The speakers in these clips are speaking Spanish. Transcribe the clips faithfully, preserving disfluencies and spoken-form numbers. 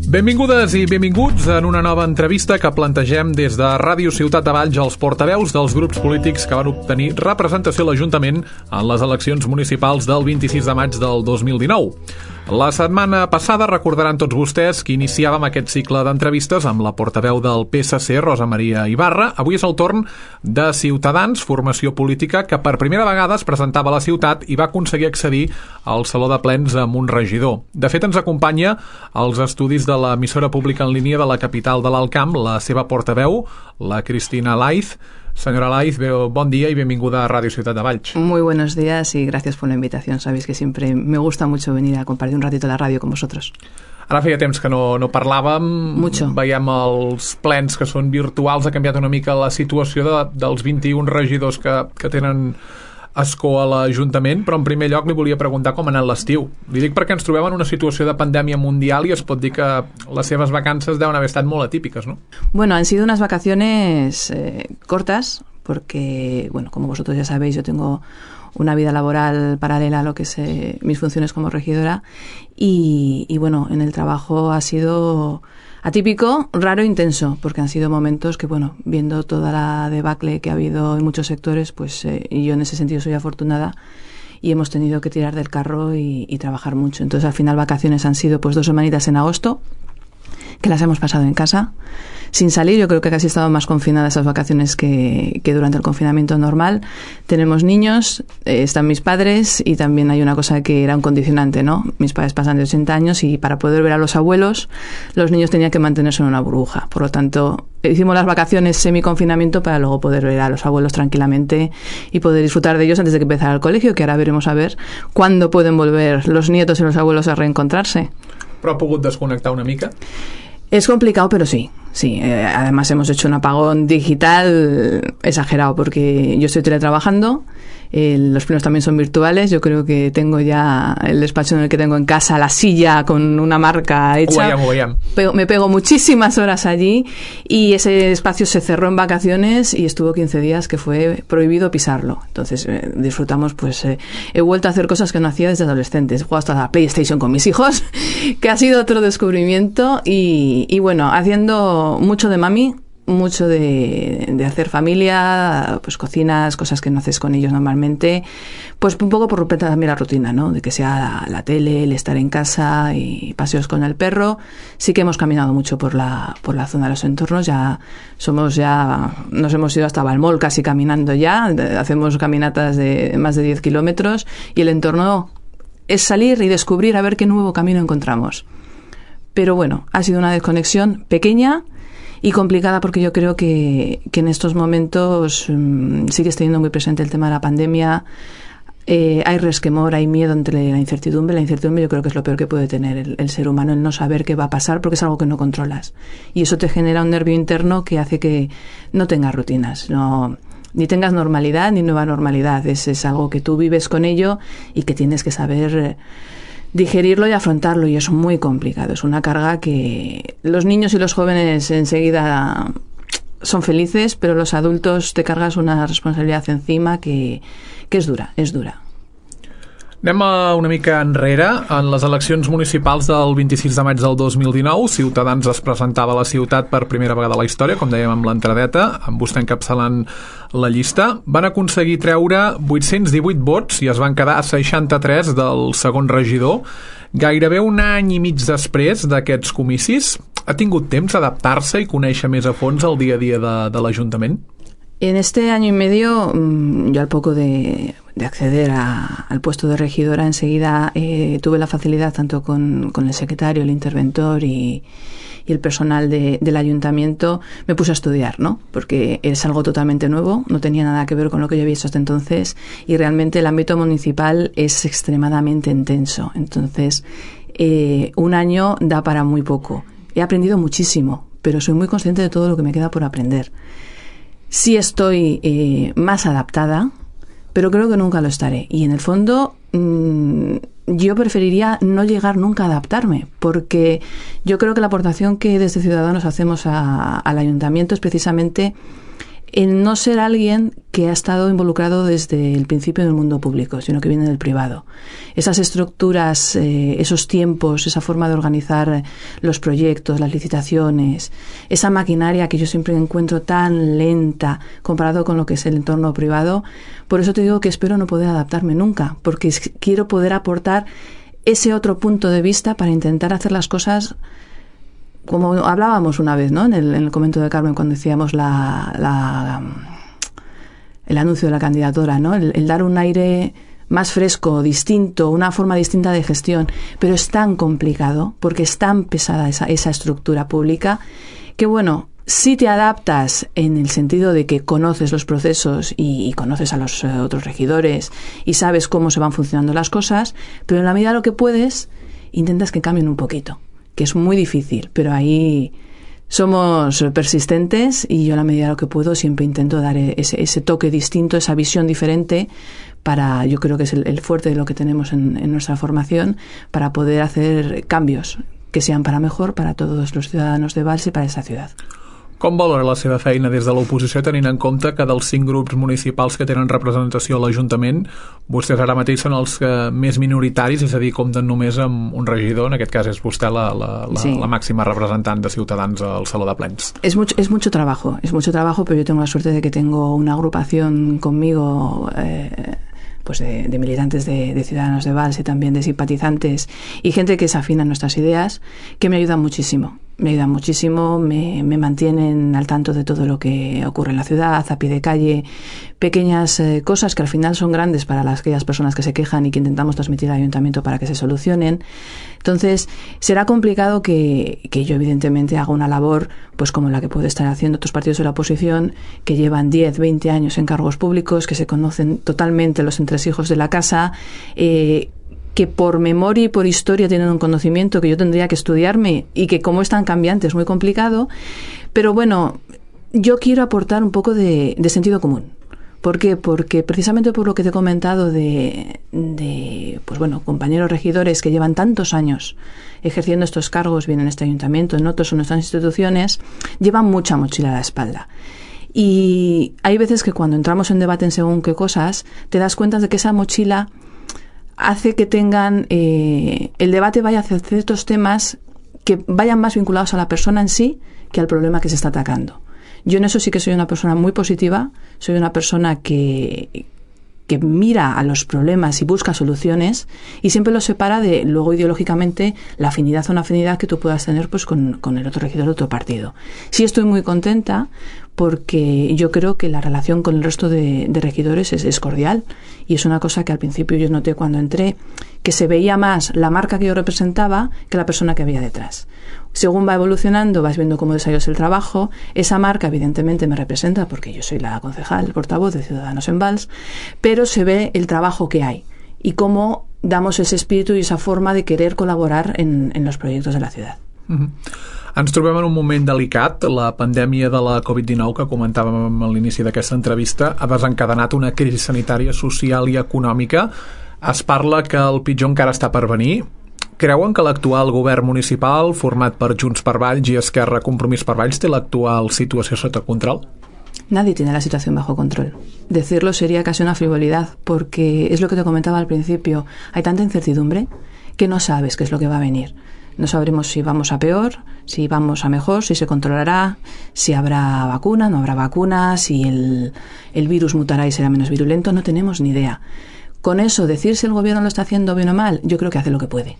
Benvingudes i benvinguts en una nova entrevista que plantegem des de Ràdio Ciutat de Valls als portaveus dels grups polítics que van obtenir representació a l'Ajuntament en les eleccions municipals del vint-i-sis de maig del dos mil dinou. La setmana passada recordaran tots vostès que iniciàvem aquest cicle d'entrevistes amb la portaveu del P S C, Rosa Maria Ibarra. Avui és el torn de Ciutadans, formació política que per primera vegada es presentava a la ciutat i va aconseguir accedir al Saló de Plens amb un regidor. De fet, ens acompanya als estudis de l'emissora pública en línia de la capital de l'Alt Camp la seva portaveu, la Cristina Laiz. Señora Laiz, bon día y bienvenida a Radio Ciutat de Valls. Muy buenos días y gracias por la invitación. Sabéis que siempre me gusta mucho venir a compartir un ratito la radio con vosotros. Ara feia temps que no, no parlàvem. Mucho. Veiem els plens que són virtuals. Ha canviat una mica la situació de, dels vint-i-un regidors que, que tenen escó a l'Ajuntament, però en primer lloc li volia preguntar com ha anat l'estiu. Li dic perquè ens trobem en una situació de pandèmia mundial i es pot dir que les seves vacances deuen haver estat molt atípiques, ¿no? Bueno, han sido unas vacaciones eh, cortas, porque, bueno, como vosotros ya sabéis, yo tengo una vida laboral paralela a lo que es eh, mis funciones como regidora y, y, bueno, en el trabajo ha sido atípico, raro e intenso, porque han sido momentos que, bueno, viendo toda la debacle que ha habido en muchos sectores, pues eh, y yo en ese sentido soy afortunada y hemos tenido que tirar del carro y, y trabajar mucho. Entonces, al final, vacaciones han sido pues dos semanitas en agosto, que las hemos pasado en casa, sin salir. Yo creo que casi he estado más confinada esas vacaciones que, que durante el confinamiento normal. Tenemos niños, eh, están mis padres y también hay una cosa que era un condicionante, ¿no? Mis padres pasan de ochenta años y para poder ver a los abuelos, los niños tenían que mantenerse en una burbuja. Por lo tanto, hicimos las vacaciones semi-confinamiento para luego poder ver a los abuelos tranquilamente y poder disfrutar de ellos antes de que empezara el colegio, que ahora veremos a ver cuándo pueden volver los nietos y los abuelos a reencontrarse. Però ha pogut desconnectar una mica? Es complicado, pero sí, sí. Eh, además hemos hecho un apagón digital exagerado porque yo estoy teletrabajando, eh, los plenos también son virtuales. Yo creo que tengo ya el despacho en el que tengo en casa, la silla con una marca hecha. Guayam, guayam. Pego, me pego muchísimas horas allí y ese espacio se cerró en vacaciones y estuvo quince días que fue prohibido pisarlo. Entonces eh, disfrutamos, pues eh, he vuelto a hacer cosas que no hacía desde adolescentes. He jugado hasta la PlayStation con mis hijos, que ha sido otro descubrimiento y, y bueno, haciendo mucho de mami, mucho de, de hacer familia, pues cocinas, cosas que no haces con ellos normalmente, pues un poco por romper también la rutina, ¿no? De que sea la, la tele, el estar en casa y paseos con el perro. Sí que hemos caminado mucho por la por la zona de los entornos, ya somos ya, nos hemos ido hasta Balmol casi caminando ya, hacemos caminatas de más de diez kilómetros y el entorno es salir y descubrir a ver qué nuevo camino encontramos. Pero bueno, ha sido una desconexión pequeña y complicada porque yo creo que, que en estos momentos um, sigue teniendo muy presente el tema de la pandemia. Eh, hay resquemor, hay miedo entre la incertidumbre. La incertidumbre yo creo que es lo peor que puede tener el, el ser humano, el no saber qué va a pasar porque es algo que no controlas. Y eso te genera un nervio interno que hace que no tengas rutinas, no, ni tengas normalidad ni nueva normalidad. Es, es algo que tú vives con ello y que tienes que saber Eh, digerirlo y afrontarlo, y es muy complicado. Es una carga que los niños y los jóvenes enseguida son felices, pero los adultos te cargas una responsabilidad encima que, que és dura, és dura. Anem a una mica enrere. En les eleccions municipals del vint-i-sis de maig del dos mil dinou, Ciutadans es presentava a la ciutat per primera vegada a la història, com dèiem amb l'entradeta, amb vostè encapçalant la llista. Van aconseguir treure vuit-cents divuit vots i es van quedar a seixanta-tres del segon regidor. Gairebé un any i mig després d'aquests comicis, ha tingut temps d'adaptar-se i conèixer més a fons el dia a dia de, de l'Ajuntament? En este año y medio, yo al poco de, de acceder a, al puesto de regidora, enseguida eh, tuve la facilidad tanto con, con el secretario, el interventor y, y el personal de, del ayuntamiento. Me puse a estudiar, ¿no? Porque es algo totalmente nuevo, no tenía nada que ver con lo que yo había hecho hasta entonces y realmente el ámbito municipal es extremadamente intenso. Entonces, eh, un año da para muy poco. He aprendido muchísimo, pero soy muy consciente de todo lo que me queda por aprender. Sí estoy eh, más adaptada, pero creo que nunca lo estaré. Y en el fondo, mmm, yo preferiría no llegar nunca a adaptarme, porque yo creo que la aportación que desde Ciudadanos hacemos a, al ayuntamiento es precisamente en no ser alguien que ha estado involucrado desde el principio en el mundo público, sino que viene del privado. Esas estructuras, eh, esos tiempos, esa forma de organizar los proyectos, las licitaciones, esa maquinaria que yo siempre encuentro tan lenta comparado con lo que es el entorno privado, por eso te digo que espero no poder adaptarme nunca, porque quiero poder aportar ese otro punto de vista para intentar hacer las cosas como hablábamos una vez, ¿no? En el, en el comento de Carmen cuando decíamos la, la, el anuncio de la candidatura, ¿no? El, el dar un aire más fresco, distinto, una forma distinta de gestión, pero es tan complicado porque es tan pesada esa, esa estructura pública que, bueno, si te adaptas en el sentido de que conoces los procesos y, y conoces a los eh, otros regidores y sabes cómo se van funcionando las cosas, pero en la medida de lo que puedes, intentas que cambien un poquito, que es muy difícil, pero ahí somos persistentes y yo a la medida de lo que puedo siempre intento dar ese, ese toque distinto, esa visión diferente para, yo creo que es el, el fuerte de lo que tenemos en, en nuestra formación, para poder hacer cambios que sean para mejor para todos los ciudadanos de Valls y para esa ciudad. Com valora la seva feina des de l'oposició, tenint en compte que dels cinc grups municipals que tenen representació a l'Ajuntament, vostès ara mateix són els que més minoritaris, és a dir, compten només amb un regidor, en aquest cas és vostè la, la, la, sí. la màxima representant de Ciutadans al Saló de Plens? Es mucho, es mucho trabajo, es mucho trabajo, pero yo tengo la suerte de que tengo una agrupación conmigo eh, pues de, de militantes de, de Ciudadanos de Valls y también de simpatizantes y gente que se afina a nuestras ideas, que me ayudan muchísimo. Me ayudan muchísimo, me, me mantienen al tanto de todo lo que ocurre en la ciudad, a pie de calle, pequeñas eh, cosas que al final son grandes para las, aquellas personas que se quejan y que intentamos transmitir al ayuntamiento para que se solucionen. Entonces, será complicado que, que yo evidentemente haga una labor pues como la que puede estar haciendo otros partidos de la oposición, que llevan diez, veinte años en cargos públicos, que se conocen totalmente los entresijos de la casa, eh, que por memoria y por historia tienen un conocimiento que yo tendría que estudiarme y que como es tan cambiante es muy complicado, pero bueno, yo quiero aportar un poco de, de sentido común. ¿Por qué? Porque precisamente por lo que te he comentado de, de pues bueno, compañeros regidores que llevan tantos años ejerciendo estos cargos, bien en este ayuntamiento, en otros, en nuestras instituciones, llevan mucha mochila a la espalda. Y hay veces que cuando entramos en debate en según qué cosas, te das cuenta de que esa mochila hace que tengan, eh, el debate vaya hacia ciertos temas que vayan más vinculados a la persona en sí que al problema que se está atacando. Yo en eso sí que soy una persona muy positiva, soy una persona que, que mira a los problemas y busca soluciones y siempre los separa de luego ideológicamente la afinidad o no afinidad que tú puedas tener pues con, con el otro regidor de otro partido. Sí estoy muy contenta porque yo creo que la relación con el resto de, de regidores es, es cordial y es una cosa que al principio yo noté cuando entré, que se veía más la marca que yo representaba que la persona que había detrás. Según va evolucionando, vas viendo cómo desarrollas el trabajo. Esa marca evidentemente me representa porque yo soy la concejal, el portavoz de Ciudadanos en Valls, pero se ve el trabajo que hay y cómo damos ese espíritu y esa forma de querer colaborar en, en los proyectos de la ciudad. Uh-huh. Ens trobem en un moment delicat. La pandèmia de la covid dinou, que comentàvem a l'inici d'aquesta entrevista, ha desencadenat una crisi sanitària, social i econòmica. Es parla que el pitjor encara està per venir. Creuen que l'actual govern municipal, format per Junts per Valls i Esquerra Compromís per Valls, té l'actual situació sota control? Nadie tiene la situación bajo control. Decirlo sería casi una frivolidad, porque es lo que te comentaba al principio. Hay tanta incertidumbre que no sabes qué es lo que va a venir. No sabremos si vamos a peor, si vamos a mejor, si se controlará, si habrá vacuna, no habrá vacuna, si el, el virus mutará y será menos virulento. No tenemos ni idea. Con eso, decir si el gobierno lo está haciendo bien o mal, yo creo que hace lo que puede.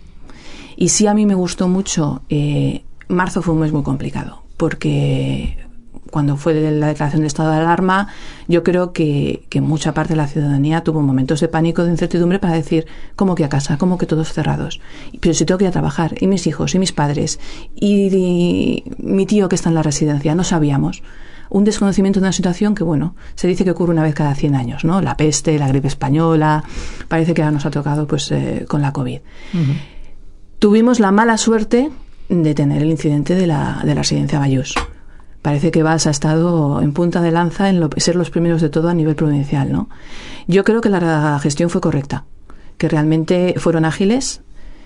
Y sí, a mí me gustó mucho. Eh, marzo fue un mes muy complicado, porque cuando fue la declaración de estado de alarma, yo creo que, que mucha parte de la ciudadanía tuvo momentos de pánico, de incertidumbre para decir, ¿cómo que a casa? ¿Cómo que todos cerrados? Pero si tengo que ir a trabajar, y mis hijos, y mis padres, y, y mi tío que está en la residencia, no sabíamos. Un desconocimiento de una situación que, bueno, se dice que ocurre una vez cada cien años, ¿no? La peste, la gripe española, parece que ahora nos ha tocado pues eh, con la COVID. Uh-huh. Tuvimos la mala suerte de tener el incidente de la, de la residencia Bayús. Parece que Valls ha estado en punta de lanza en lo, ser los primeros de todo a nivel provincial, ¿no? Yo creo que la gestión fue correcta, que realmente fueron ágiles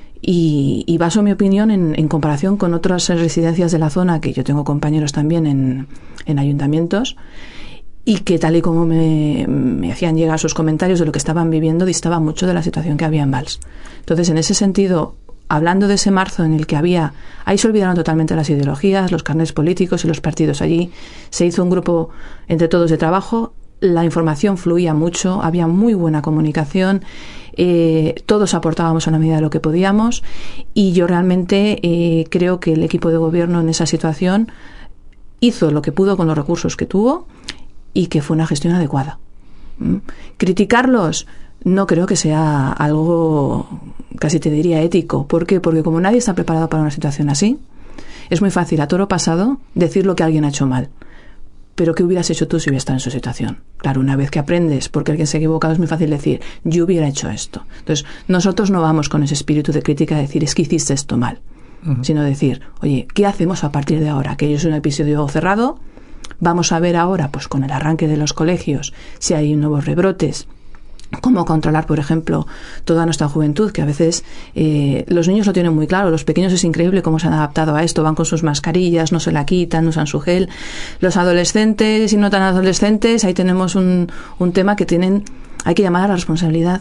y, y baso mi opinión en, en comparación con otras residencias de la zona, que yo tengo compañeros también en, en ayuntamientos, y que tal y como me, me hacían llegar sus comentarios de lo que estaban viviendo, distaba mucho de la situación que había en Valls. Entonces, en ese sentido, hablando de ese marzo en el que había, ahí se olvidaron totalmente las ideologías, los carnets políticos y los partidos. Allí se hizo un grupo entre todos de trabajo, la información fluía mucho, había muy buena comunicación, eh, todos aportábamos a la medida de lo que podíamos, y yo realmente eh, creo que el equipo de gobierno en esa situación hizo lo que pudo con los recursos que tuvo y que fue una gestión adecuada. ¿Mm? Criticarlos no creo que sea algo, casi te diría, ético. ¿Por qué? Porque como nadie está preparado para una situación así, es muy fácil a toro pasado decir lo que alguien ha hecho mal. Pero ¿qué hubieras hecho tú si hubieras estado en su situación? Claro, una vez que aprendes, porque alguien se ha equivocado, es muy fácil decir, yo hubiera hecho esto. Entonces, nosotros no vamos con ese espíritu de crítica de decir, es que hiciste esto mal. Uh-huh. Sino decir, oye, ¿qué hacemos a partir de ahora? Que es un episodio cerrado. Vamos a ver ahora, pues con el arranque de los colegios, si hay nuevos rebrotes, cómo controlar, por ejemplo, toda nuestra juventud, que a veces eh, los niños lo tienen muy claro, los pequeños es increíble cómo se han adaptado a esto, van con sus mascarillas, no se la quitan, usan su gel. Los adolescentes y no tan adolescentes, ahí tenemos un, un tema que tienen, hay que llamar a la responsabilidad,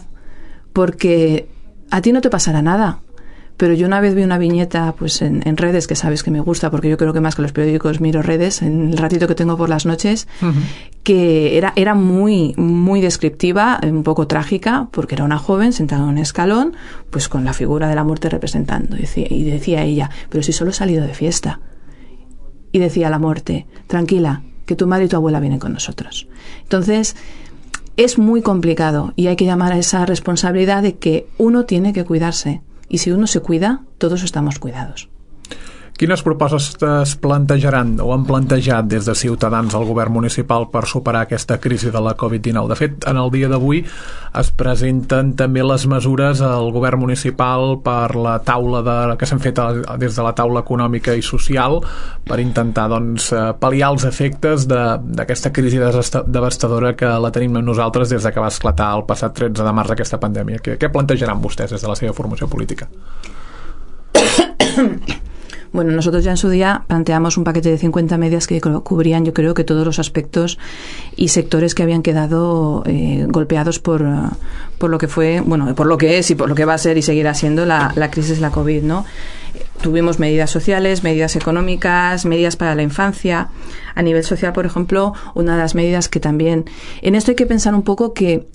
porque a ti no te pasará nada. Pero yo una vez vi una viñeta pues en, en redes, que sabes que me gusta, porque yo creo que más que los periódicos miro redes en el ratito que tengo por las noches, uh-huh. que era, era muy, muy descriptiva, un poco trágica, porque era una joven sentada en un escalón, pues con la figura de la muerte representando. Y decía, y decía ella, pero si solo he salido de fiesta. Y decía la muerte, tranquila, que tu madre y tu abuela vienen con nosotros. Entonces, es muy complicado y hay que llamar a esa responsabilidad de que uno tiene que cuidarse. I si uno se cuida, todos estamos cuidados. Quines propostes es plantejaran o han plantejat des de Ciutadans al govern municipal per superar aquesta crisi de la covid dinou? De fet, en el dia d'avui es presenten també les mesures al govern municipal per la taula de, que s'han fet des de la taula econòmica i social per intentar doncs, pal·liar els efectes d'aquesta crisi devastadora que la tenim nosaltres des de que va esclatar el passat tretze de març aquesta pandèmia. Què, què plantejaran vostès des de la seva formació política? Bueno, nosotros ya en su día planteamos un paquete de cincuenta medidas que cubrían, yo creo, que todos los aspectos y sectores que habían quedado eh, golpeados por, por lo que fue, bueno, por lo que es y por lo que va a ser y seguirá siendo la, la crisis de la COVID, ¿no? Tuvimos medidas sociales, medidas económicas, medidas para la infancia. A nivel social, por ejemplo, una de las medidas que también... En esto hay que pensar un poco que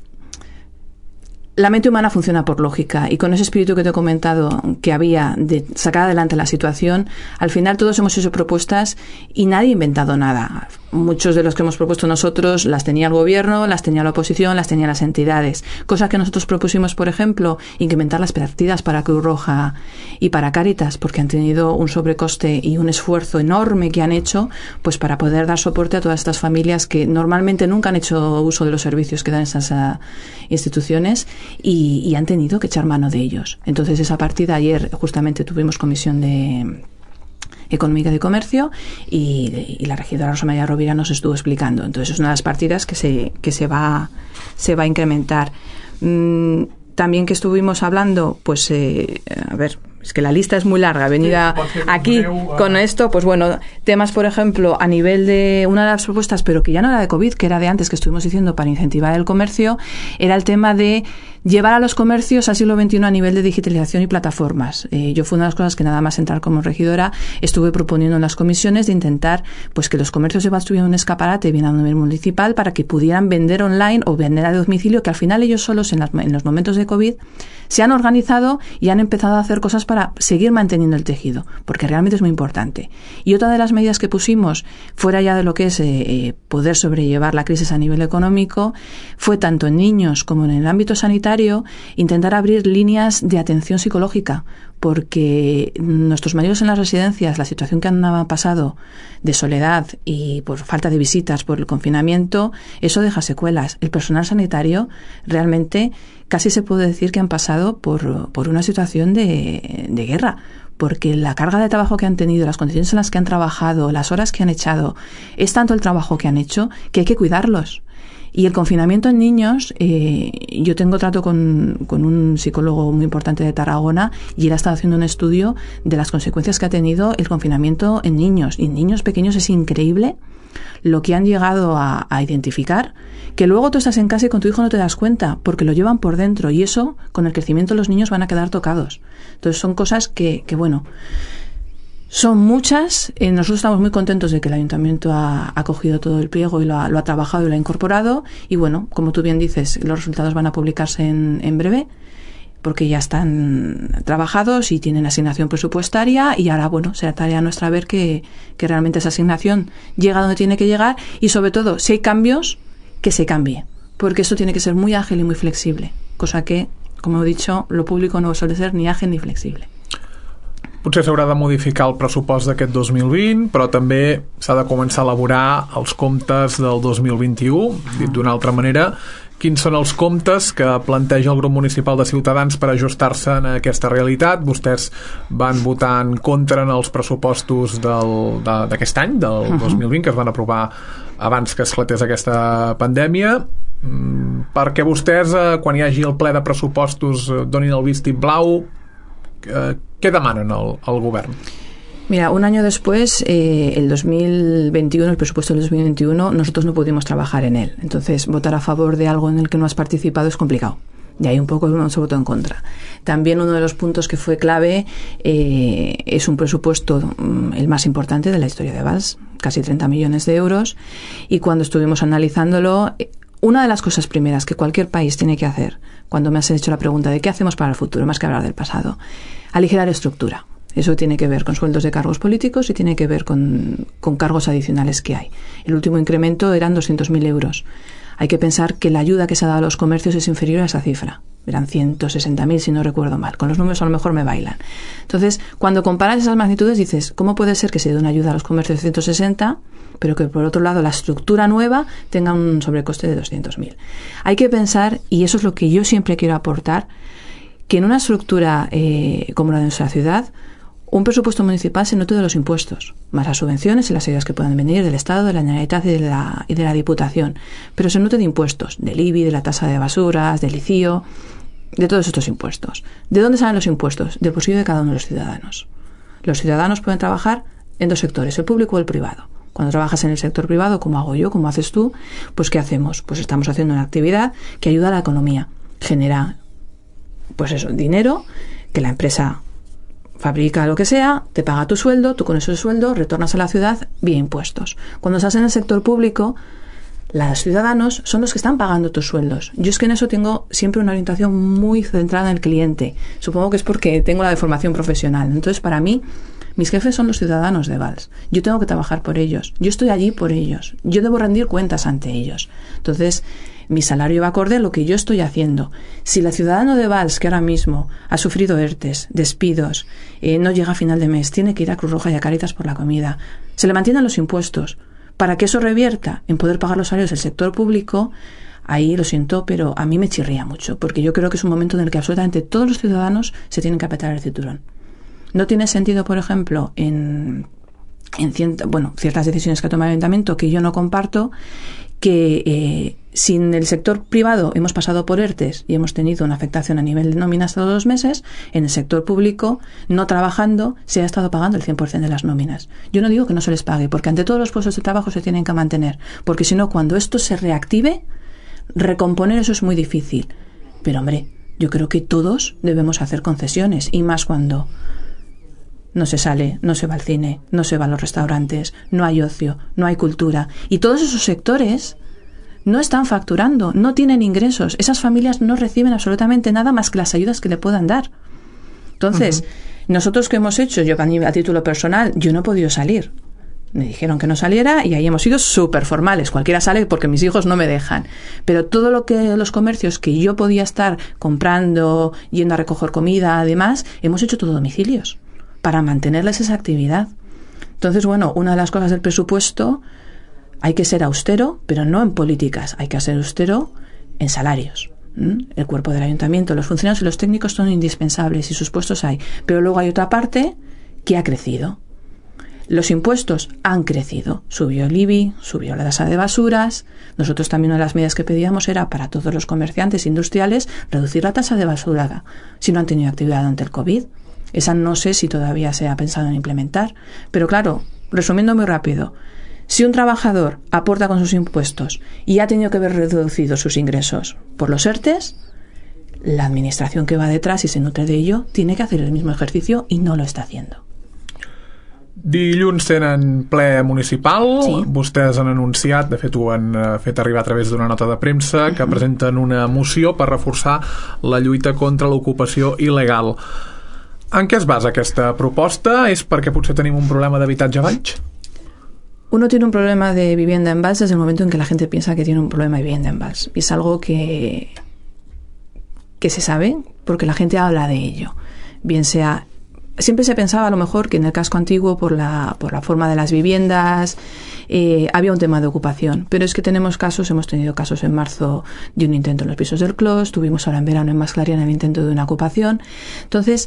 la mente humana funciona por lógica y con ese espíritu que te he comentado que había de sacar adelante la situación, al final todos hemos hecho propuestas y nadie ha inventado nada. Muchos de los que hemos propuesto nosotros las tenía el gobierno, las tenía la oposición, las tenían las entidades. Cosas que nosotros propusimos, por ejemplo, incrementar las partidas para Cruz Roja y para Cáritas, porque han tenido un sobrecoste y un esfuerzo enorme que han hecho pues para poder dar soporte a todas estas familias que normalmente nunca han hecho uso de los servicios que dan esas uh, instituciones y, y han tenido que echar mano de ellos. Entonces esa partida, ayer justamente tuvimos comisión de Económica de Comercio y, y la regidora Rosa María Rovira nos estuvo explicando. Entonces es una de las partidas que se, que se va, se va a incrementar. Mm, también que estuvimos hablando, pues, eh, a ver, es que la lista es muy larga. Venida sí, aquí con esto, pues bueno, temas, por ejemplo, a nivel de una de las propuestas, pero que ya no era de COVID, que era de antes, que estuvimos diciendo para incentivar el comercio, era el tema de llevar a los comercios al siglo veintiuno a nivel de digitalización y plataformas. Eh, yo fue una de las cosas que nada más entrar como regidora estuve proponiendo en las comisiones de intentar pues que los comercios de Valls tuvieran un escaparate bien a nivel municipal para que pudieran vender online o vender a domicilio, que al final ellos solos en, las, en los momentos de COVID se han organizado y han empezado a hacer cosas para seguir manteniendo el tejido, porque realmente es muy importante. Y otra de las medidas que pusimos, fuera ya de lo que es eh, poder sobrellevar la crisis a nivel económico, fue tanto en niños como en el ámbito sanitario, intentar abrir líneas de atención psicológica, porque nuestros mayores en las residencias, la situación que han pasado de soledad y por falta de visitas, por el confinamiento, eso deja secuelas. El personal sanitario realmente casi se puede decir que han pasado por, por una situación de, de guerra, porque la carga de trabajo que han tenido, las condiciones en las que han trabajado, las horas que han echado, es tanto el trabajo que han hecho que hay que cuidarlos. Y el confinamiento en niños, eh, yo tengo trato con, con un psicólogo muy importante de Tarragona y él ha estado haciendo un estudio de las consecuencias que ha tenido el confinamiento en niños. Y en niños pequeños es increíble lo que han llegado a, a identificar, que luego tú estás en casa y con tu hijo no te das cuenta, porque lo llevan por dentro y eso, con el crecimiento de los niños, van a quedar tocados. Entonces son cosas que, que bueno, son muchas. Eh, nosotros estamos muy contentos de que el Ayuntamiento ha, ha cogido todo el pliego y lo ha, lo ha trabajado y lo ha incorporado. Y bueno, como tú bien dices, los resultados van a publicarse en, en breve, porque ya están trabajados y tienen asignación presupuestaria y ahora, bueno, será tarea nuestra ver que, que realmente esa asignación llega donde tiene que llegar y, sobre todo, si hay cambios, que se cambie, porque esto tiene que ser muy ágil y muy flexible, cosa que, como he dicho, lo público no suele ser ni ágil ni flexible. Potser s'haurà de modificar el pressupost d'aquest dos mil vint, però també s'ha de començar a elaborar els comptes del dos mil vint-i-u, dit d'una altra manera. Quins són els comptes que planteja el grup municipal de Ciutadans per ajustar-se a aquesta realitat? Vostès van votar en contra en els pressupostos del, de, d'aquest any, del uh-huh. dos mil vint, que es van aprovar abans que esclatés aquesta pandèmia. Mm, perquè vostès, eh, quan hi hagi el ple de pressupostos, eh, donin el vistiplau, eh, què demanen al, al govern? Mira, un año después, eh, el dos mil veintiuno, el presupuesto del dos mil veintiuno, nosotros no pudimos trabajar en él. Entonces, votar a favor de algo en el que no has participado es complicado. Y ahí un poco uno se votó en contra. También uno de los puntos que fue clave eh, es un presupuesto, el más importante de la historia de Valls, casi treinta millones de euros. Y cuando estuvimos analizándolo, una de las cosas primeras que cualquier país tiene que hacer, cuando me has hecho la pregunta de qué hacemos para el futuro, más que hablar del pasado, aligerar estructura. Eso tiene que ver con sueldos de cargos políticos y tiene que ver con, con cargos adicionales que hay. El último incremento eran doscientos mil euros. Hay que pensar que la ayuda que se ha dado a los comercios es inferior a esa cifra. Eran ciento sesenta mil, si no recuerdo mal. Con los números a lo mejor me bailan. Entonces, cuando comparas esas magnitudes, dices, ¿cómo puede ser que se dé una ayuda a los comercios de ciento sesenta, pero que por otro lado la estructura nueva tenga un sobrecoste de doscientos mil? Hay que pensar, y eso es lo que yo siempre quiero aportar, que en una estructura eh, como la de nuestra ciudad, un presupuesto municipal se nutre de los impuestos, más las subvenciones y las ayudas que puedan venir del Estado, de la Generalitat y de la, y de la Diputación. Pero se nutre de impuestos, del I B I, de la tasa de basuras, del I C I O, de todos estos impuestos. ¿De dónde salen los impuestos? Del bolsillo de cada uno de los ciudadanos. Los ciudadanos pueden trabajar en dos sectores, el público o el privado. Cuando trabajas en el sector privado, como hago yo, como haces tú, pues ¿qué hacemos? Pues estamos haciendo una actividad que ayuda a la economía. Genera, pues eso, dinero que la empresa fabrica lo que sea, te paga tu sueldo, tú con ese sueldo retornas a la ciudad vía impuestos. Cuando estás en el sector público, los ciudadanos son los que están pagando tus sueldos. Yo es que en eso tengo siempre una orientación muy centrada en el cliente. Supongo que es porque tengo la de formación profesional. Entonces, para mí, mis jefes son los ciudadanos de Valls. Yo tengo que trabajar por ellos. Yo estoy allí por ellos. Yo debo rendir cuentas ante ellos. Entonces, mi salario va acorde a lo que yo estoy haciendo. Si el ciudadano de Valls, que ahora mismo ha sufrido ERTES, despidos, eh, no llega a final de mes, tiene que ir a Cruz Roja y a Cáritas por la comida, se le mantienen los impuestos. Para que eso revierta en poder pagar los salarios del sector público, ahí lo siento, pero a mí me chirría mucho, porque yo creo que es un momento en el que absolutamente todos los ciudadanos se tienen que apretar el cinturón. No tiene sentido, por ejemplo, en, en ciento, bueno, ciertas decisiones que toma el Ayuntamiento que yo no comparto, que eh, si en el sector privado hemos pasado por ERTES y hemos tenido una afectación a nivel de nóminas todos los meses, en el sector público, no trabajando, se ha estado pagando el cien por ciento de las nóminas. Yo no digo que no se les pague, porque ante todos los puestos de trabajo se tienen que mantener, porque si no, cuando esto se reactive, recomponer eso es muy difícil. Pero hombre, yo creo que todos debemos hacer concesiones, y más cuando no se sale, no se va al cine, no se va a los restaurantes, no hay ocio, no hay cultura. Y todos esos sectores no están facturando, no tienen ingresos. Esas familias no reciben absolutamente nada más que las ayudas que le puedan dar. Entonces, uh-huh. nosotros ¿qué hemos hecho? Yo a título personal, yo no he podido salir. Me dijeron que no saliera y ahí hemos sido súper formales. Cualquiera sale porque mis hijos no me dejan. Pero todo lo que los comercios que yo podía estar comprando, yendo a recoger comida, además, hemos hecho todo domicilios para mantenerles esa actividad. Entonces, bueno, una de las cosas del presupuesto, hay que ser austero, pero no en políticas, hay que ser austero en salarios. ¿Mm? El cuerpo del ayuntamiento, los funcionarios y los técnicos son indispensables y sus puestos hay. Pero luego hay otra parte que ha crecido. Los impuestos han crecido. Subió el I B I, subió la tasa de basuras. Nosotros también una de las medidas que pedíamos era para todos los comerciantes industriales reducir la tasa de basura si no han tenido actividad durante el COVID. Esa no sé si todavía se ha pensado en implementar. Pero claro, resumiendo muy rápido, si un trabajador aporta con sus impuestos y ha tenido que ver reducidos sus ingresos por los ERTES, la administración que va detrás y se nutre de ello tiene que hacer el mismo ejercicio y no lo está haciendo. Dilluns tenen ple municipal. Sí. Vostès han anunciat, de fet ho han fet arribar a través d'una nota de premsa, que presenten una moció per reforçar la lluita contra l'ocupació il·legal. En què es basa aquesta proposta? És perquè potser tenim un problema d'habitatge a Valls? Uno tiene un problema de vivienda en Valls desde el momento en que la gente piensa que tiene un problema de vivienda en Valls. Y es algo que, que se sabe porque la gente habla de ello. Bien sea... Siempre se pensaba a lo mejor que en el casco antiguo por la, por la forma de las viviendas eh, había un tema de ocupación, pero es que tenemos casos, hemos tenido casos en marzo de un intento en los pisos del Clos, tuvimos ahora en verano en Mas Clariana el intento de una ocupación. Entonces,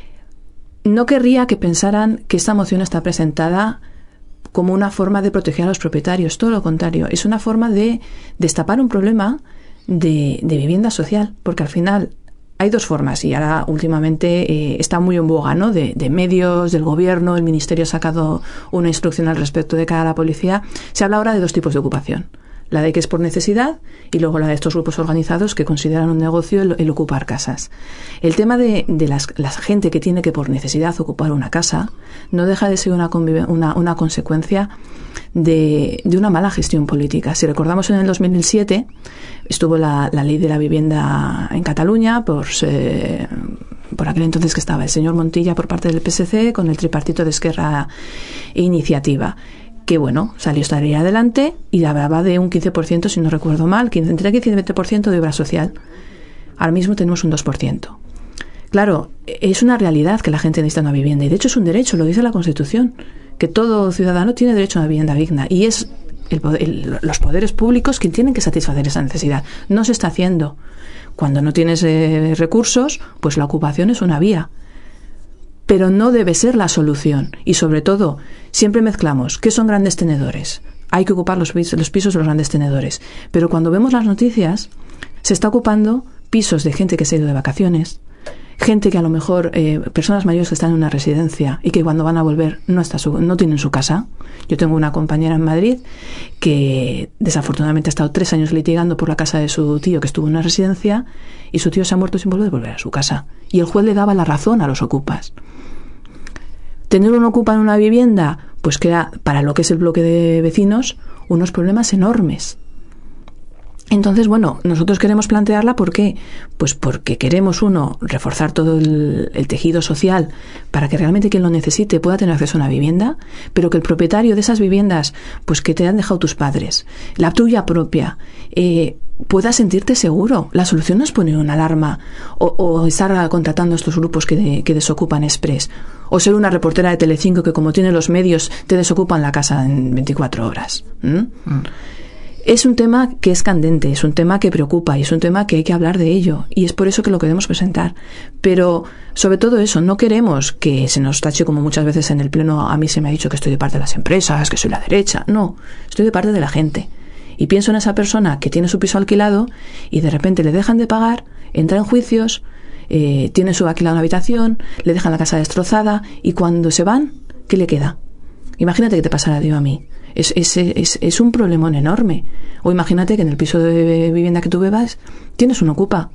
no querría que pensaran que esta moción está presentada como una forma de proteger a los propietarios, todo lo contrario, es una forma de destapar un problema de, de vivienda social, porque al final hay dos formas y ahora últimamente eh, está muy en boga, ¿no? De, de medios, del gobierno, el ministerio ha sacado una instrucción al respecto de cara a la policía. Se habla ahora de dos tipos de ocupación. La de que es por necesidad y luego la de estos grupos organizados que consideran un negocio el, el ocupar casas. El tema de, de las, la gente que tiene que por necesidad ocupar una casa no deja de ser una, una, una consecuencia de, de una mala gestión política. Si recordamos, en el dos mil siete estuvo la, la ley de la vivienda en Cataluña por, eh, por aquel entonces que estaba el señor Montilla por parte del P S C con el tripartito de Esquerra e Iniciativa, que bueno, salió esta ley adelante y hablaba de un quince por ciento, si no recuerdo mal, entre quince y veinte por ciento de obra social. Ahora mismo tenemos un dos por ciento. Claro, es una realidad que la gente necesita una vivienda y de hecho es un derecho, lo dice la Constitución, que todo ciudadano tiene derecho a una vivienda digna y es el, el, los poderes públicos quienes tienen que satisfacer esa necesidad. No se está haciendo. Cuando no tienes eh, recursos, pues la ocupación es una vía. Pero no debe ser la solución. Y sobre todo, siempre mezclamos ¿qué son grandes tenedores? Hay que ocupar los, los pisos de los grandes tenedores. Pero cuando vemos las noticias, se está ocupando pisos de gente que se ha ido de vacaciones, gente que a lo mejor, eh, personas mayores que están en una residencia y que cuando van a volver no, está su, no tienen su casa. Yo tengo una compañera en Madrid que desafortunadamente ha estado tres años litigando por la casa de su tío que estuvo en una residencia y su tío se ha muerto sin volver a volver a su casa. Y el juez le daba la razón a los ocupas. Tener un ocupa en una vivienda, pues crea, para lo que es el bloque de vecinos, unos problemas enormes. Entonces, bueno, nosotros queremos plantearla, ¿por qué? Pues porque queremos, uno, reforzar todo el, el tejido social para que realmente quien lo necesite pueda tener acceso a una vivienda, pero que el propietario de esas viviendas, pues que te han dejado tus padres, la tuya propia, eh, pueda sentirte seguro. La solución no es poner una alarma o, o estar contratando a estos grupos que, de, que desocupan express, o ser una reportera de Telecinco que, como tiene los medios, te desocupan la casa en veinticuatro horas. ¿Mm? Mm. Es un tema que es candente, es un tema que preocupa y es un tema que hay que hablar de ello y es por eso que lo queremos presentar. Pero sobre todo eso, no queremos que se nos tache, como muchas veces en el pleno a mí se me ha dicho que estoy de parte de las empresas, que soy la derecha. No, estoy de parte de la gente. Y pienso en esa persona que tiene su piso alquilado y de repente le dejan de pagar, entra en juicios, eh, tiene su alquilado una habitación, le dejan la casa destrozada y cuando se van, ¿qué le queda? Imagínate que te pasara a mí. Es, es, es, es un problemón enorme. O imagínate que en el piso de vivienda que tú bebas tienes un ocupa.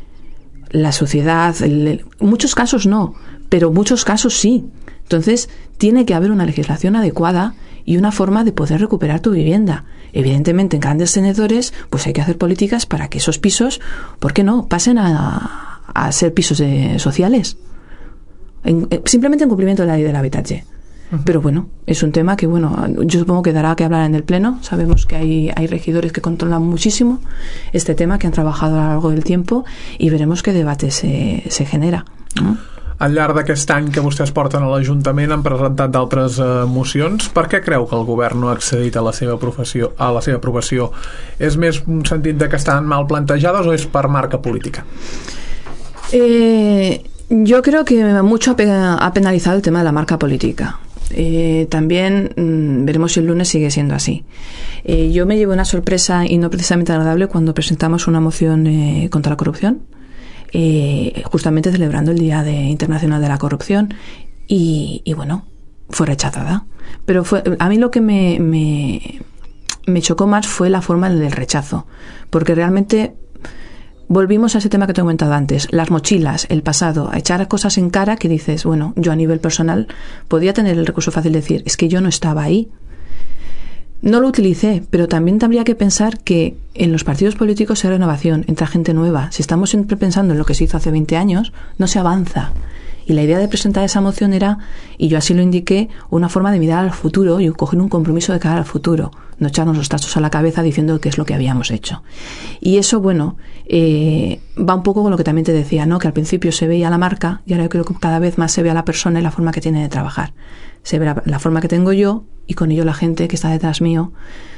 La sociedad, en muchos casos no, pero muchos casos sí. Entonces tiene que haber una legislación adecuada y una forma de poder recuperar tu vivienda. Evidentemente en grandes tenedores pues hay que hacer políticas para que esos pisos, ¿por qué no?, pasen a, a ser pisos de, sociales. En, simplemente en cumplimiento de la ley del habitatge. Pero bueno, es un tema que, bueno, yo supongo que dará que hablar en el Pleno. Sabemos que hay, hay regidores que controlan muchísimo este tema, que han trabajado a lo largo del tiempo y veremos qué debate se, se genera, ¿no? Al llarg d'aquest any que vostès porten a l'Ajuntament han presentat d'altres eh, mocions. Per què creu que el govern no ha accedit a la seva professió, a la seva aprovació? És més un sentit de que estan mal plantejades o és per marca política? Eh, yo creo que mucho ha penalizado el tema de la marca política. Eh, también mmm, veremos si el lunes sigue siendo así. Eh, yo me llevo una sorpresa y no precisamente agradable cuando presentamos una moción eh, contra la corrupción, eh, justamente celebrando el Día de, Internacional de la Corrupción, y, y bueno, fue rechazada. Pero fue, a mí lo que me, me, me chocó más fue la forma del rechazo, porque realmente volvimos a ese tema que te he comentado antes, las mochilas, el pasado, a echar cosas en cara que dices, bueno, yo a nivel personal podía tener el recurso fácil de decir, es que yo no estaba ahí. No lo utilicé, pero también habría que pensar que en los partidos políticos hay renovación, entra gente nueva. Si estamos siempre pensando en lo que se hizo hace veinte años, no se avanza. Y la idea de presentar esa moción era, y yo así lo indiqué, una forma de mirar al futuro y coger un compromiso de cara al futuro, no echarnos los trastos a la cabeza diciendo qué es lo que habíamos hecho. Y eso, bueno, eh, va un poco con lo que también te decía, ¿no? Que al principio se veía la marca y ahora yo creo que cada vez más se ve a la persona y la forma que tiene de trabajar. Se ve la, la forma que tengo yo y con ello la gente que está detrás mío,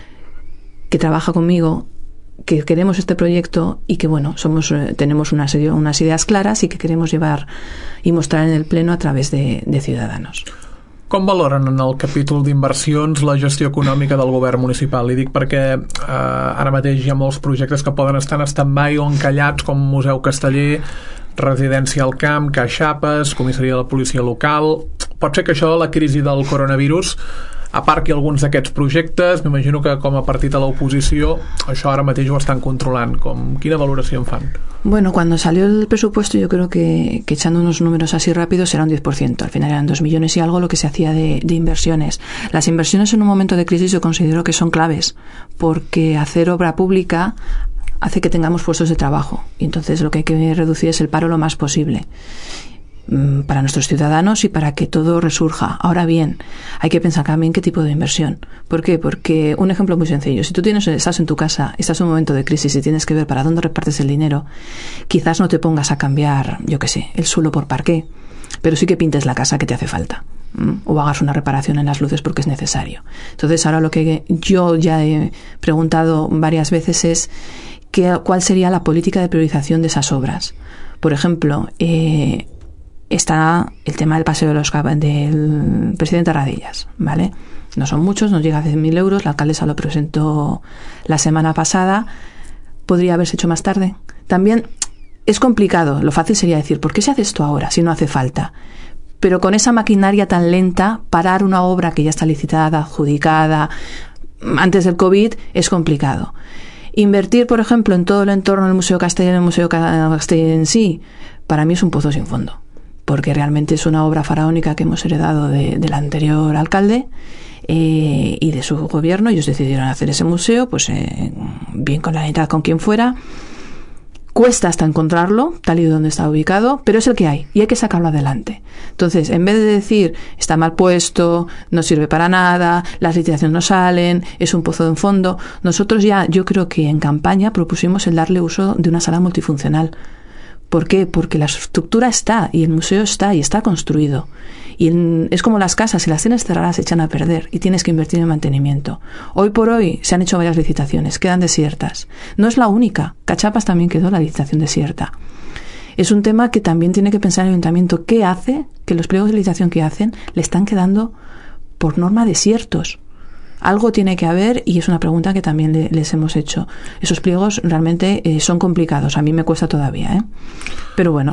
que trabaja conmigo, que queremos este proyecto y que, bueno, somos eh, tenemos unas, unas ideas claras y que queremos llevar i mostrar en el pleno a través de, de Ciudadanos. Com valoren en el capítol d'inversions la gestió econòmica del govern municipal? I dic perquè eh, ara mateix hi ha molts projectes que poden estar en stand-by o encallats, com Museu Casteller, Residència al Camp, Caixapes, Comissaria de la Policia Local. Pot ser que això, la crisi del coronavirus, aparqui alguns d'aquests projectes. M'imagino que com a partit a l'oposició això ara mateix ho estan controlant. Com, quina valoració en fan? Bueno, cuando salió el presupuesto yo creo que, que echando unos números así rápidos era un diez por ciento. Al final eran dos millones y algo lo que se hacía de, de inversiones. Las inversiones en un momento de crisis yo considero que son claves, porque hacer obra pública hace que tengamos puestos de trabajo. Y entonces lo que hay que reducir es el paro lo más posible para nuestros ciudadanos y para que todo resurja. Ahora bien, hay que pensar también qué tipo de inversión. ¿Por qué? Porque un ejemplo muy sencillo, si tú tienes, estás en tu casa, estás en un momento de crisis y tienes que ver para dónde repartes el dinero, quizás no te pongas a cambiar, yo qué sé, el suelo por parqué, pero sí que pintes la casa que te hace falta, ¿m? O hagas una reparación en las luces porque es necesario. Entonces ahora lo que yo ya he preguntado varias veces es que, cuál sería la política de priorización de esas obras. Por ejemplo, eh, está el tema del paseo de los del presidente Radillas, ¿vale? No son muchos, nos llega a cien mil euros, la alcaldesa lo presentó la semana pasada, podría haberse hecho más tarde. También es complicado, lo fácil sería decir, ¿por qué se hace esto ahora si no hace falta? Pero con esa maquinaria tan lenta, parar una obra que ya está licitada, adjudicada, antes del COVID, es complicado. Invertir, por ejemplo, en todo el entorno del Museo Casteller, el Museo Casteller en sí, para mí es un pozo sin fondo, porque realmente es una obra faraónica que hemos heredado de, del anterior alcalde eh, y de su gobierno. Ellos decidieron hacer ese museo, pues eh, bien con la unidad, con quien fuera. Cuesta hasta encontrarlo, tal y donde está ubicado, pero es el que hay y hay que sacarlo adelante. Entonces, en vez de decir está mal puesto, no sirve para nada, las licitaciones no salen, es un pozo en fondo, nosotros ya, yo creo que en campaña propusimos el darle uso de una sala multifuncional. ¿Por qué? Porque la estructura está y el museo está y está construido. Y en, es como las casas, si las tienes cerradas se echan a perder y tienes que invertir en mantenimiento. Hoy por hoy se han hecho varias licitaciones, quedan desiertas. No es la única, Cachapas también quedó la licitación desierta. Es un tema que también tiene que pensar el ayuntamiento. ¿Qué hace que los pliegos de licitación que hacen le están quedando por norma desiertos? Algo tiene que haber y es una pregunta que también le, les hemos hecho. Esos pliegos realmente eh, son complicados. A mí me cuesta todavía, ¿eh? Pero bueno.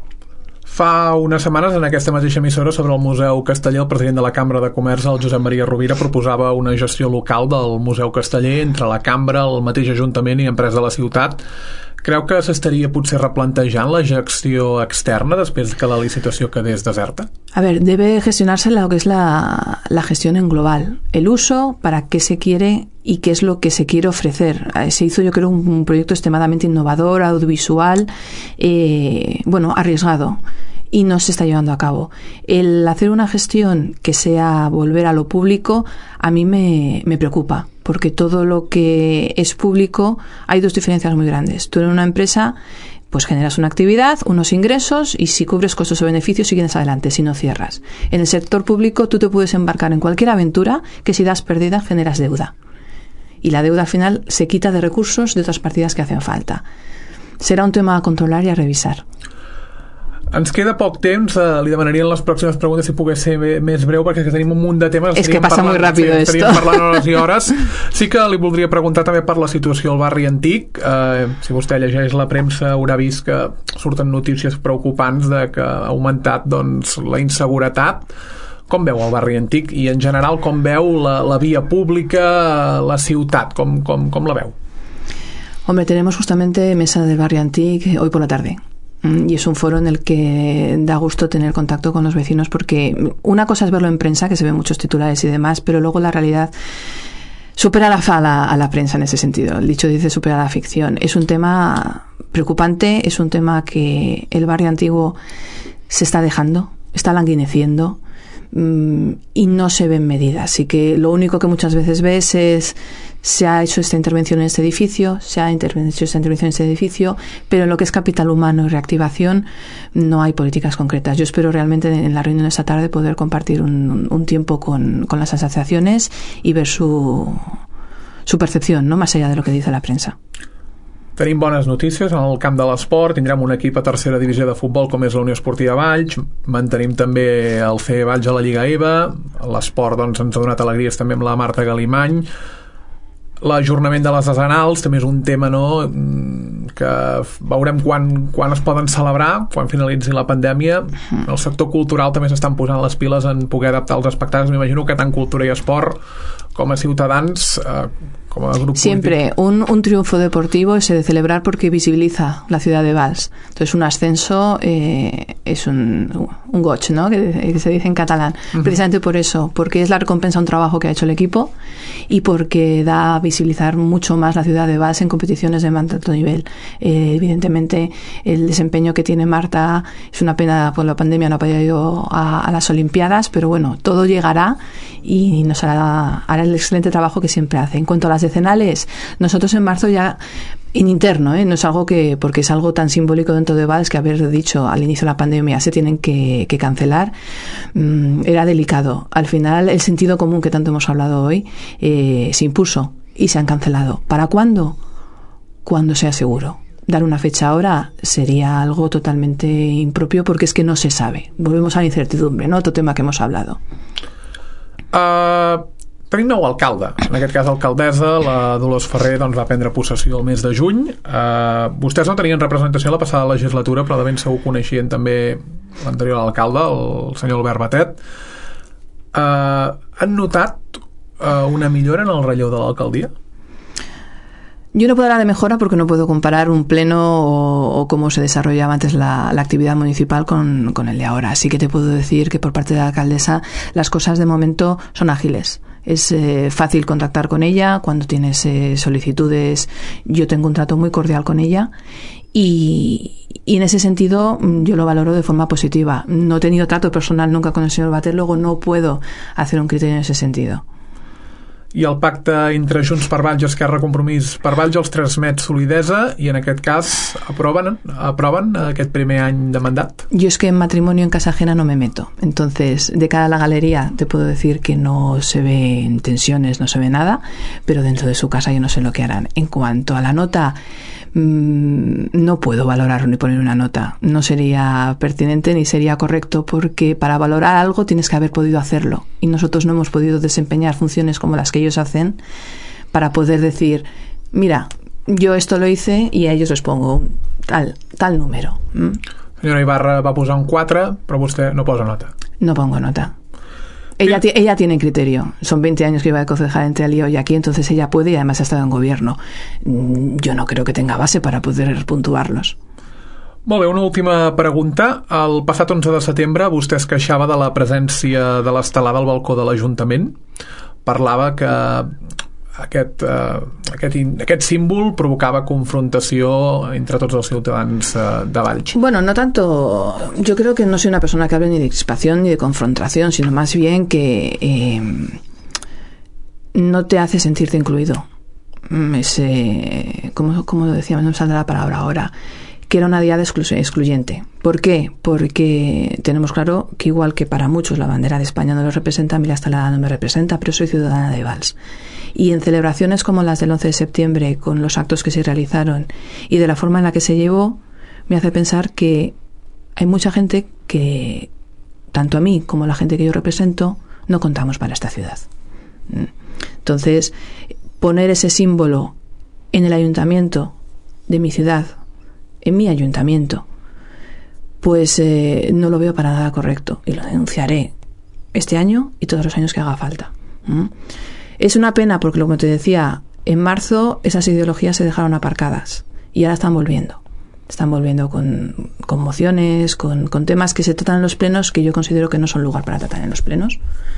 Fa unes setmanes, en aquesta mateixa emissora, sobre el Museu Casteller, el president de la Cambra de Comerç, el Josep Maria Rovira, proposava una gestió local del Museu Casteller entre la Cambra, el mateix Ajuntament i empresa de la ciutat. Creu que s'estaria potser replantejant la gestió externa després que la licitació quedés deserta? A ver, debe gestionarse lo que es la, la gestión en global. El uso, para qué se quiere y qué es lo que se quiere ofrecer. Se hizo, yo creo, un, un proyecto extremadamente innovador, audiovisual, eh, bueno, arriesgado. Y no se está llevando a cabo. El hacer una gestión que sea volver a lo público, a mí me, me preocupa, porque todo lo que es público, hay dos diferencias muy grandes. Tú en una empresa, pues generas una actividad, unos ingresos, y si cubres costos o beneficios, sigues adelante, si no cierras. En el sector público, tú te puedes embarcar en cualquier aventura que si das pérdida, generas deuda. Y la deuda al final se quita de recursos de otras partidas que hacen falta. Será un tema a controlar y a revisar. Ens queda poc temps, eh, li demanaria en les pròximes preguntes si pogués ser més breu, perquè tenim un munt de temes. És que passa molt ràpid sí, esto. Estaríem parlant hores i hores. Sí que li voldria preguntar també per la situació al barri antic. Eh, si vostè llegeix la premsa haurà vist que surten notícies preocupants de que ha augmentat doncs, la inseguretat. Com veu el barri antic i en general com veu la, la via pública, la ciutat, com, com, com la veu? Hombre, tenemos justamente mesa del barrio antic hoy por la tarde. Y es un foro en el que da gusto tener contacto con los vecinos, porque una cosa es verlo en prensa, que se ven muchos titulares y demás, pero luego la realidad supera la, a, la, a la prensa en ese sentido. El dicho dice supera la ficción. Es un tema preocupante, es un tema que el barrio antiguo se está dejando, está languineciendo, mmm, y no se ven medidas. Así que lo único que muchas veces ves es: se ha hecho esta intervención en este edificio, se ha hecho esta intervención en este edificio, pero en lo que es capital humano y reactivación no hay políticas concretas. Yo espero realmente en la reunión de esta tarde poder compartir un, un tiempo con, con las asociaciones y ver su, su percepción, ¿no?, más allá de lo que dice la prensa. Tenim bones notícies en el camp de l'esport. Tindrem un equip a tercera divisió de futbol com és la Unió Esportiva Valls. Mantenim també el C Valls a la Lliga E V A. L'esport doncs, ens ha donat alegries també amb la Marta Galimany. L'ajornament de les decenals també és un tema, no?, que veurem quan, quan es poden celebrar, quan finalitzi la pandèmia. El sector cultural també s'estan posant les piles en poder adaptar els espectacles. M'imagino que tant cultura i esport com a ciutadans, eh, com a grup siempre polític. Un, un triunfo deportivo es de celebrar porque visibiliza la ciudad de Valls. Entonces un ascenso eh, es un, un goig, ¿no?, que, que se dice en catalán. Uh-huh. Precisamente por eso, porque es la recompensa a un trabajo que ha hecho el equipo y porque da a visibilizar mucho más la ciudad de Valls en competiciones de más alto nivel. Eh, evidentemente el desempeño que tiene Marta es una pena, por la pandemia no ha podido ir a, a las Olimpiadas, pero bueno, todo llegará y nos hará, hará el excelente trabajo que siempre hace. En cuanto a las decenales, nosotros en marzo ya en interno, ¿eh? No es algo que, porque es algo tan simbólico dentro de Valls que haber dicho al inicio de la pandemia se tienen que, que cancelar, mmm, era delicado. Al final el sentido común que tanto hemos hablado hoy eh, se impuso y se han cancelado. ¿Para cuándo? Cuando sea seguro. Dar una fecha ahora sería algo totalmente impropio porque es que no se sabe. Volvemos a la incertidumbre, ¿no?, otro tema que hemos hablado. Uh, tenim nou alcalde, en aquest cas alcaldessa, la Dolors Ferrer doncs, va prendre possessió el mes de juny. Uh, vostès no tenien representació a la passada legislatura, però de ben segur coneixien també l'anterior alcalde, el senyor Albert Batet. Uh, han notat uh, una millora en el relleu de l'alcaldia? Yo no puedo hablar de mejora porque no puedo comparar un pleno o, o cómo se desarrollaba antes la, la actividad municipal con, con el de ahora. Así que te puedo decir que por parte de la alcaldesa las cosas de momento son ágiles. Es eh, fácil contactar con ella cuando tienes eh, solicitudes. Yo tengo un trato muy cordial con ella y, y en ese sentido yo lo valoro de forma positiva. No he tenido trato personal nunca con el señor Batet, luego no puedo hacer un criterio en ese sentido. I el pacte entre Junts per Valls i Esquerra Compromís per Valls els transmet solidesa i en aquest cas aproven, aproven aquest primer any de mandat? Yo es que en matrimonio en casa ajena no me meto, entonces de cara a la galería te puedo decir que no se ven tensiones, no se ve nada, pero dentro de su casa yo no sé lo que harán. En cuanto a la nota, mmm, no puedo valorar ni poner una nota, no sería pertinente ni sería correcto porque para valorar algo tienes que haber podido hacerlo y nosotros no hemos podido desempeñar funciones como las que ellos hacen para poder decir, mira, yo esto lo hice y a ellos les pongo un tal, tal número. ¿Mm? Senyora Ibarra va posar un quatre, però vostè no posa nota. No pongo nota. Ella, sí. ella tiene criterio. Son veinte años que iba a concejal entre Alío y aquí, entonces ella puede y además ha estado en gobierno. Yo no creo que tenga base para poder puntuarlos. Molt bé, una última pregunta. El passat onze de setembre vostè es queixava de la presència de l'estelada al balcó de l'Ajuntament. Parlava que aquest, uh, aquest, aquest símbol provocava confrontació entre tots els ciutadans uh, de Valls. Bueno, no tanto, yo creo que no soy una persona que hable ni de crispación ni de confrontación, sino más bien que eh, no te hace sentirte incluido. Es, eh, como, como lo decía, no me saldrá la palabra ahora, que era una diada excluyente. ¿Por qué? Porque tenemos claro que igual que para muchos la bandera de España no los representa, a mí la estelada no me representa, pero soy ciudadana de Valls. Y en celebraciones como las del once de septiembre, con los actos que se realizaron y de la forma en la que se llevó, me hace pensar que hay mucha gente que, tanto a mí como a la gente que yo represento, no contamos para esta ciudad. Entonces, poner ese símbolo en el ayuntamiento de mi ciudad, en mi ayuntamiento, pues eh, no lo veo para nada correcto y lo denunciaré este año y todos los años que haga falta. ¿Mm? Es una pena porque, como te decía, en marzo esas ideologías se dejaron aparcadas y ahora están volviendo. Están volviendo con, con mociones, con, con temas que se tratan en los plenos que yo considero que no son lugar para tratar en los plenos.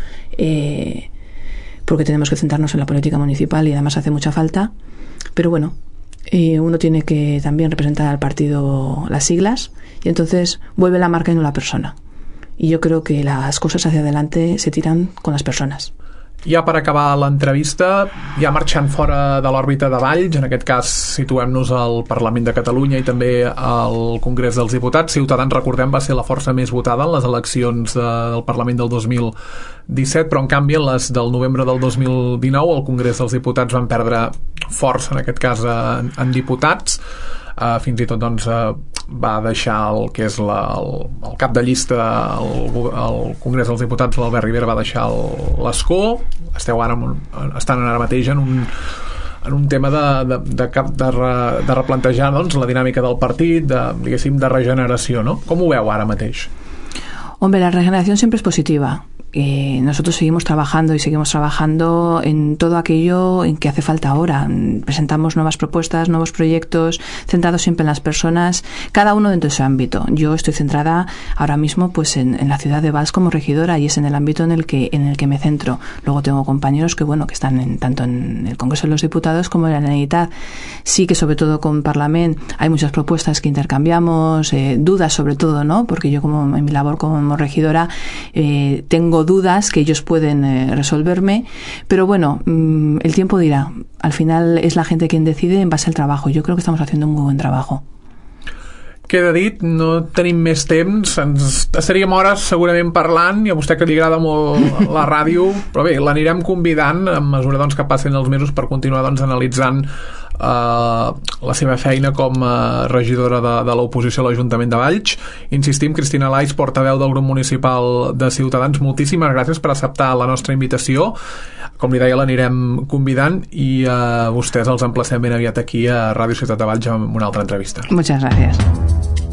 Eh, porque tenemos que centrarnos en la política municipal y además hace mucha falta. Pero bueno, eh, uno tiene que también representar al partido las siglas y entonces vuelve la marca y no la persona. Y yo creo que las cosas hacia adelante se tiran con las personas. Ja per acabar l'entrevista, ja marxant fora de l'òrbita de Valls, en aquest cas situem-nos al Parlament de Catalunya i també al Congrés dels Diputats. Ciutadans, recordem, va ser la força més votada en les eleccions de, del Parlament del dos mil disset, però en canvi en les del novembre del dos mil dinou el Congrés dels Diputats van perdre força, en aquest cas en, en diputats. Uh, fins i tot doncs, uh, va deixar el que és la, el, el cap de llista al, al Congrés dels Diputats, l'Albert Rivera, va deixar l'escó. Esteu ara un, estan ara mateix en un, en un tema de, de, de, de, re, de replantejar doncs, la dinàmica del partit, de, diguéssim, de regeneració, no? Com ho veu ara mateix? Hombre, la regeneración siempre es positiva. Eh, nosotros seguimos trabajando y seguimos trabajando en todo aquello en que hace falta ahora. Presentamos nuevas propuestas, nuevos proyectos, centrados siempre en las personas, cada uno dentro de su ámbito. Yo estoy centrada ahora mismo pues en, en la ciudad de Valls como regidora y es en el ámbito en el que en el que me centro. Luego tengo compañeros que bueno que están en, tanto en el Congreso de los Diputados como en la Generalitat. Sí que sobre todo con Parlament hay muchas propuestas que intercambiamos, eh, dudas sobre todo, ¿no? Porque yo como en mi labor como regidora eh, tengo dudas que ellos pueden eh, resolverme, pero bueno, mmm, el tiempo dirá. Al final es la gente quien decide en base al trabajo. Yo creo que estamos haciendo un muy buen trabajo. Queda dit, no tenim més temps, ens estaríem hores segurament parlant, i a vostè que li agrada molt la ràdio, però bé, l'anirem convidant a mesura doncs, que passin els mesos per continuar doncs, analitzant Uh, la seva feina com a regidora de, de l'oposició a l'Ajuntament de Valls. Insistim, Cristina Lais, portaveu del grup municipal de Ciutadans, moltíssimes gràcies per acceptar la nostra invitació. Com li deia, l'anirem convidant i uh, vostès els emplacem ben aviat aquí a Ràdio Ciutat de Valls amb una altra entrevista. Muchas gracias.